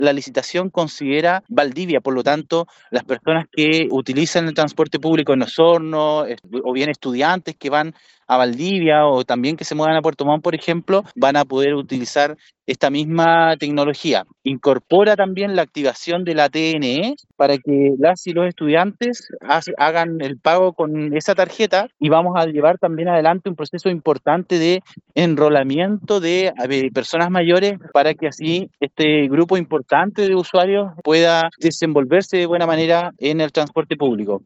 la licitación considera Valdivia, por lo tanto, las personas que utilizan el transporte público en Osorno, o bien estudiantes que van a Valdivia o también que se muevan a Puerto Montt, por ejemplo, van a poder utilizar esta misma tecnología. Incorpora también la activación de la TNE para que las y los estudiantes hagan el pago con esa tarjeta, y vamos a llevar también adelante un proceso importante de enrolamiento de personas mayores para que así este grupo importante de usuarios pueda desenvolverse de buena manera en el transporte público.